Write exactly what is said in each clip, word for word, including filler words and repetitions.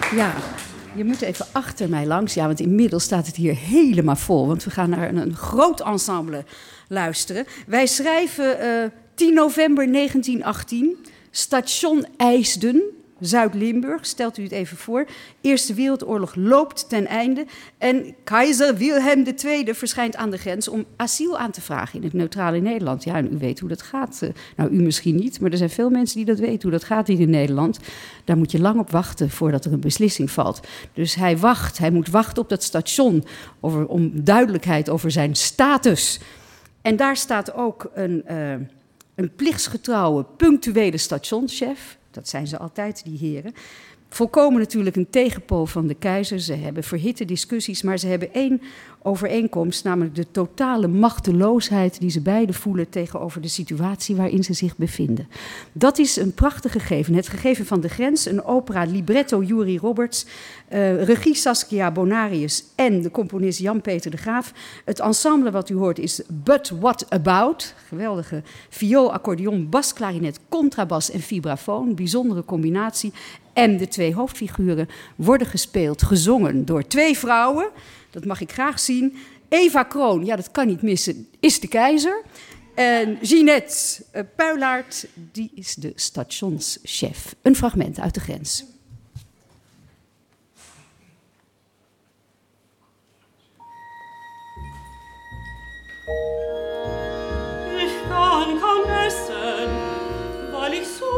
Ja, je moet even achter mij langs. Ja, want inmiddels staat het hier helemaal vol. Want we gaan naar een, een groot ensemble luisteren. Wij schrijven uh, tien november negentien achttien. Station IJsden, Zuid-Limburg. Stelt u het even voor. Eerste Wereldoorlog loopt ten einde. En keizer Wilhelm de Tweede verschijnt aan de grens om asiel aan te vragen in het neutrale Nederland. Ja, en u weet hoe dat gaat. Nou, u misschien niet, maar er zijn veel mensen die dat weten hoe dat gaat hier in Nederland. Daar moet je lang op wachten voordat er een beslissing valt. Dus hij wacht, hij moet wachten op dat station over, om duidelijkheid over zijn status. En daar staat ook een, uh, een plichtsgetrouwe, punctuele stationschef. Dat zijn ze altijd, die heren. Volkomen natuurlijk een tegenpool van de keizer. Ze hebben verhitte discussies, maar ze hebben één overeenkomst, namelijk de totale machteloosheid die ze beiden voelen tegenover de situatie waarin ze zich bevinden. Dat is een prachtig gegeven. Het gegeven van de grens, een opera, libretto Jurie Roberts, uh, regie Saskia Bonarius en de componist Jan-Peter de Graaf. Het ensemble wat u hoort is But What About? Geweldige viool, accordeon, bas, klarinet, contrabas en vibrafoon. Bijzondere combinatie. En de twee hoofdfiguren worden gespeeld, gezongen door twee vrouwen. Dat mag ik graag zien. Eva Kroon, ja, dat kan niet missen, is de keizer. En Ginette uh, Puilaert, die is de stationschef. Een fragment uit de grens. Ich kann kaum essen, weil ich so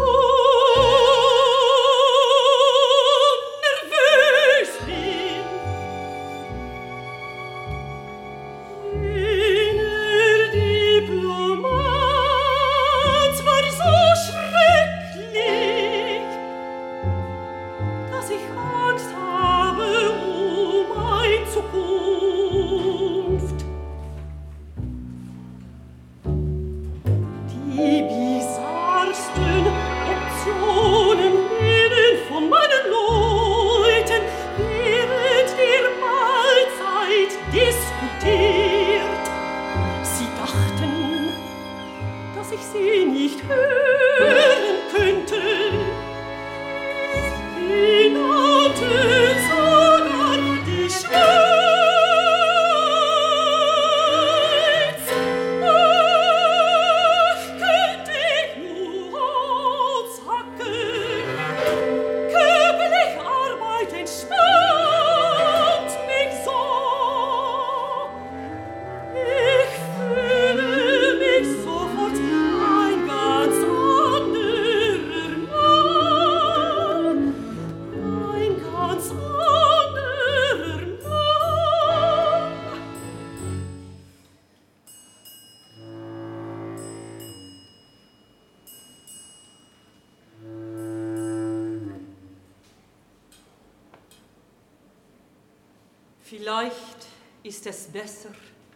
Vielleicht ist es besser,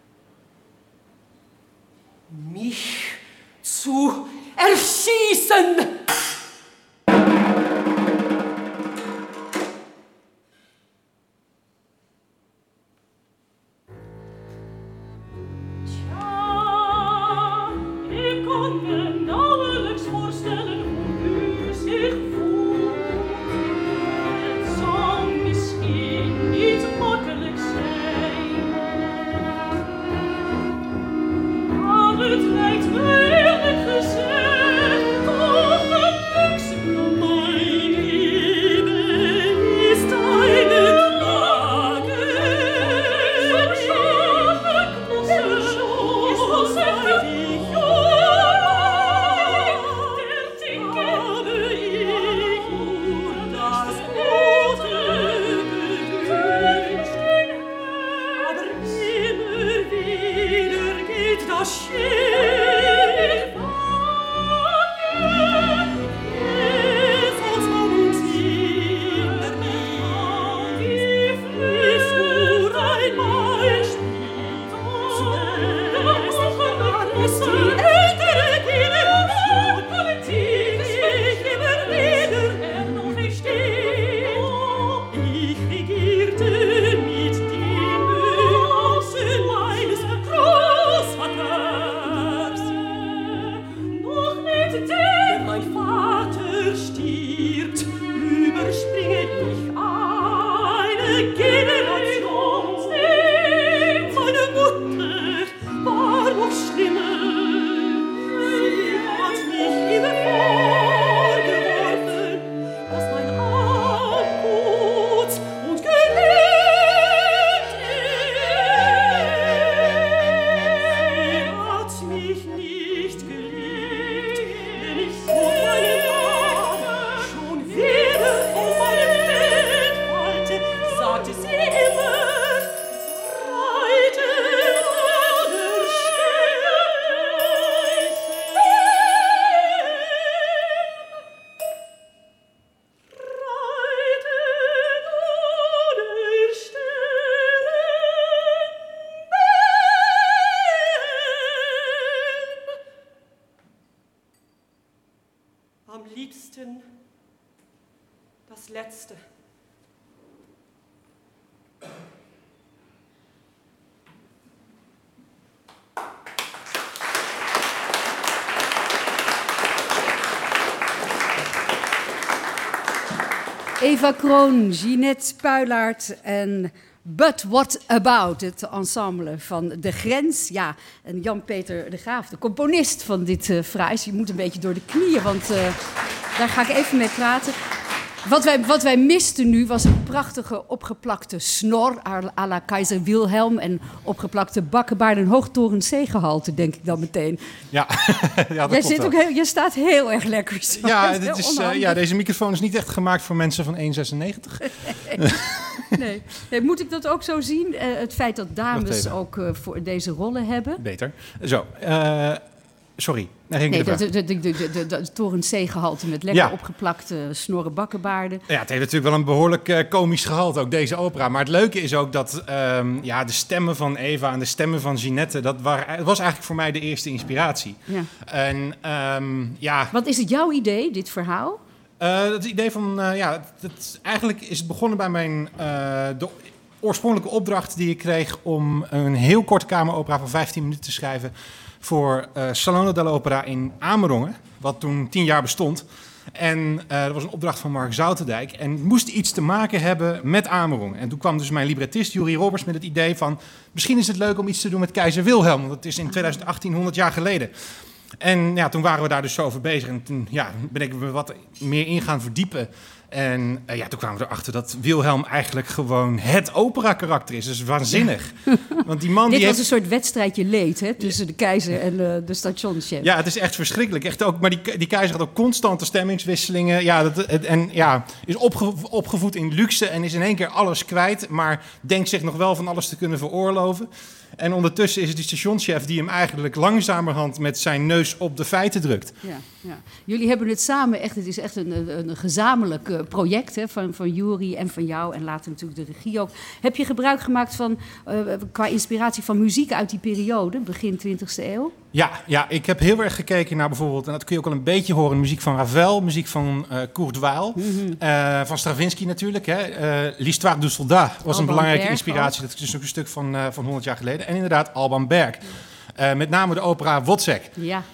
mich zu erschießen. Het lijkt me eerlijk gezegd, of Letzte. Eva Kroon, Jeanette Puilaert en But What About, het ensemble van De Grens. Ja, en Jan-Peter de Graaf, de componist van dit uh, fraais. Je moet een beetje door de knieën, want uh, daar ga ik even mee praten. Wat wij, wat wij misten nu was een prachtige opgeplakte snor à la Keizer Wilhelm en opgeplakte bakkenbaard en hoogtorend zeegehalte, denk ik dan meteen. Ja, ja dat Jij, klopt zit wel. ook heel, je staat heel erg lekker zo. Ja, Dat dit heel is, uh, ja, deze microfoon is niet echt gemaakt voor mensen van één komma zesennegentig. nee. nee, moet ik dat ook zo zien? Uh, het feit dat dames ook uh, voor deze rollen hebben? Beter. Zo, uh, sorry. Nee, nee, de, de, de, de, de, de, de torend zeegehalte met lekker ja. opgeplakte snorren bakkenbaarden. Ja, het heeft natuurlijk wel een behoorlijk uh, komisch gehalte, ook deze opera. Maar het leuke is ook dat um, ja, de stemmen van Eva en de stemmen van Jeanette, dat waren, was eigenlijk voor mij de eerste inspiratie. Ja. En, um, ja. Wat is het jouw idee, dit verhaal? Uh, het idee van, uh, ja, het, eigenlijk is het begonnen bij mijn, uh, de oorspronkelijke opdracht die ik kreeg om een heel korte kameropera van vijftien minuten te schrijven voor uh, Salone dell'Opera in Amerongen, wat toen tien jaar bestond. En uh, dat was een opdracht van Mark Zoutendijk. En het moest iets te maken hebben met Amerongen. En toen kwam dus mijn librettist, Jurie Roberts, met het idee van, misschien is het leuk om iets te doen met Keizer Wilhelm, want dat is in twintig achttien honderd jaar geleden. En ja, toen waren we daar dus zo over bezig. En toen ja, ben ik me wat meer in gaan verdiepen. En uh, ja, toen kwamen we erachter dat Wilhelm eigenlijk gewoon het opera-karakter is. Dat is waanzinnig. Want die man Dit die was heeft... een soort wedstrijdje leed, hè, tussen de keizer en uh, de stationschef. Ja, het is echt verschrikkelijk. Echt ook, maar die, die keizer had ook constante stemmingswisselingen. Ja, dat, het, en ja, is opge, opgevoed in luxe en is in één keer alles kwijt. Maar denkt zich nog wel van alles te kunnen veroorloven. En ondertussen is het die stationschef die hem eigenlijk langzamerhand met zijn neus op de feiten drukt. Ja, ja. Jullie hebben het samen echt, het is echt een, een, een gezamenlijk uh, project hè, van, van Jurie en van jou en later natuurlijk de regie ook. Heb je gebruik gemaakt van, uh, qua inspiratie van muziek uit die periode, begin twintigste eeuw? Ja, ja, ik heb heel erg gekeken naar bijvoorbeeld, en dat kun je ook al een beetje horen, muziek van Ravel, muziek van uh, Kurt Weill, mm-hmm. uh, van Stravinsky natuurlijk. Hè. Uh, L'Histoire du Soldat was Alban een belangrijke Berg inspiratie, ook. Dat is dus ook een stuk van, uh, van honderd jaar geleden. En inderdaad Alban Berg. Uh, met name de opera Wozzeck. Ja.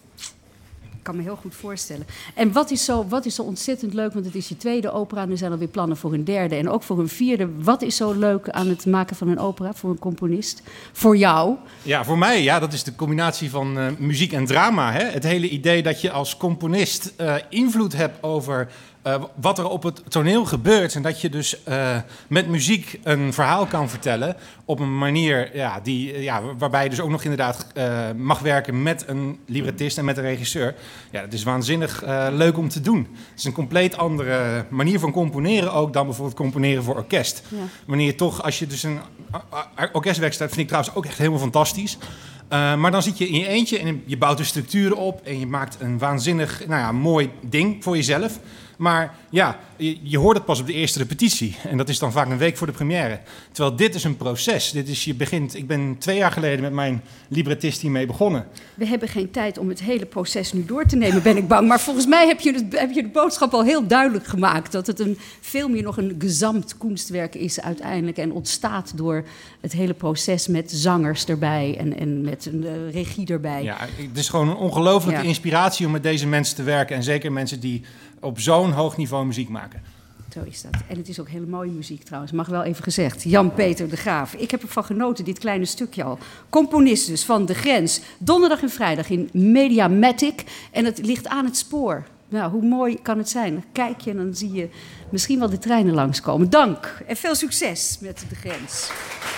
Ik kan me heel goed voorstellen. En wat is, zo, wat is zo ontzettend leuk, want het is je tweede opera en er zijn alweer plannen voor een derde en ook voor een vierde. Wat is zo leuk aan het maken van een opera voor een componist? Voor jou? Ja, voor mij, ja, dat is de combinatie van uh, muziek en drama. Hè? Het hele idee dat je als componist uh, invloed hebt over uh, wat er op het toneel gebeurt. En dat je dus uh, met muziek een verhaal kan vertellen op een manier ja, die, ja, waarbij je dus ook nog inderdaad uh, mag werken met een librettist en met een regisseur. Ja, dat is waanzinnig uh, leuk om te doen. Het is een compleet andere manier van componeren ook dan bijvoorbeeld componeren voor orkest. Ja. Wanneer je toch, als je dus een orkestwerk staat, vind ik trouwens ook echt helemaal fantastisch. Uh, maar dan zit je in je eentje en je bouwt de structuren op en je maakt een waanzinnig, nou ja, mooi ding voor jezelf. Maar ja, je, je hoort het pas op de eerste repetitie. En dat is dan vaak een week voor de première. Terwijl dit is een proces. Dit is, je begint, ik ben twee jaar geleden met mijn librettist hiermee begonnen. We hebben geen tijd om het hele proces nu door te nemen, ben ik bang. Maar volgens mij heb je, het, heb je de boodschap al heel duidelijk gemaakt. Dat het een, veel meer nog een gezamt kunstwerk is uiteindelijk. En ontstaat door het hele proces met zangers erbij en, en met een uh, regie erbij. Ja, het is gewoon een ongelofelijke ja. inspiratie om met deze mensen te werken. En zeker mensen die op zo'n hoog niveau muziek maken. Zo is dat. En het is ook hele mooie muziek trouwens, mag wel even gezegd. Jan-Peter de Graaf. Ik heb ervan genoten, dit kleine stukje al. Componist dus van De Grens. Donderdag en vrijdag in Mediamatic. En het ligt aan het spoor. Nou, hoe mooi kan het zijn? Dan kijk je en dan zie je misschien wel de treinen langskomen. Dank en veel succes met De Grens.